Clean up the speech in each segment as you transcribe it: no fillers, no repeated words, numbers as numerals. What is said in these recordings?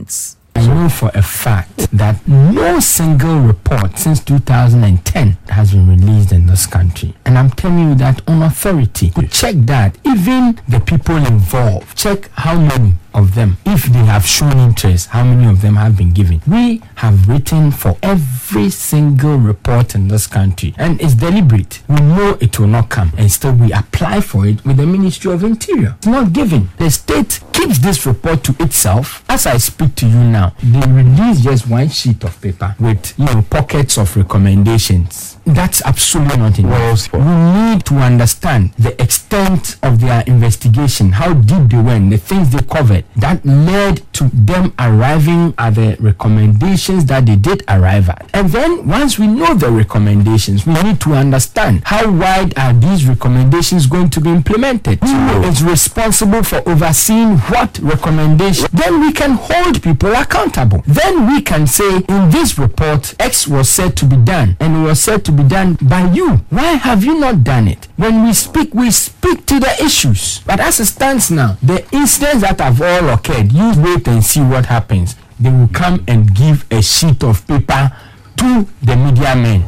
I know for a fact that no single report since 2010 has been released in this country. And I'm telling you that on authority. Check that. Even the people involved, check how many of them, if they have shown interest, how many of them have been given. We have written for every single report in this country, and it's deliberate. We know it will not come, and still we apply for it with the Ministry of Interior. It's not given. The state keeps this report to itself. As I speak to you now, they release just one sheet of paper with pockets of recommendations. That's absolutely not enough. We need to understand the extent of their investigation, how deep they went, the things they covered that led to them arriving at the recommendations that they did arrive at. And then once we know the recommendations, we need to understand how wide are these recommendations going to be implemented. Who is responsible for overseeing what recommendation? Then we can hold people accountable. Then we can say, in this report, X was said to be done, and it was said to be done by you. Why have you not done it? When we speak to the issues. But as it stands now, the incidents that have all occurred, you wait and see what happens. They will come and give a sheet of paper to the media men.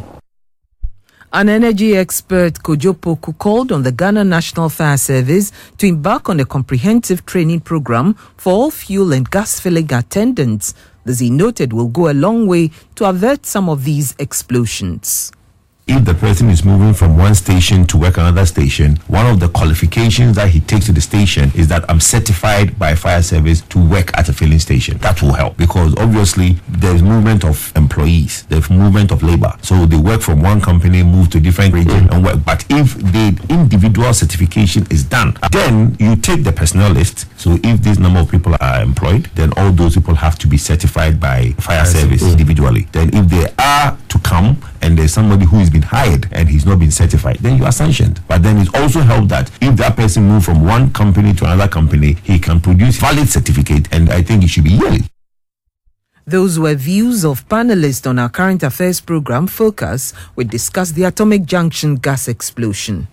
An energy expert, Kojo Poku, called on the Ghana National Fire Service to embark on a comprehensive training program for all fuel and gas filling attendants. This, he noted, will go a long way to avert some of these explosions. If the person is moving from one station to work another station, one of the qualifications that he takes to the station is that I'm certified by fire service to work at a filling station. That will help, because obviously there's movement of employees, there's movement of labor. So they work from one company, move to a different region and work. But if the individual certification is done, then you take the personnel list. So if this number of people are employed, then all those people have to be certified by fire service individually. Then if they are to come and there's somebody who is been hired and he's not been certified, then you are sanctioned. But then it also helps that if that person moves from one company to another company, he can produce valid certificate, and I think it should be yearly. Those were views of panelists on our current affairs program Focus. We discussed the Atomic Junction gas explosion.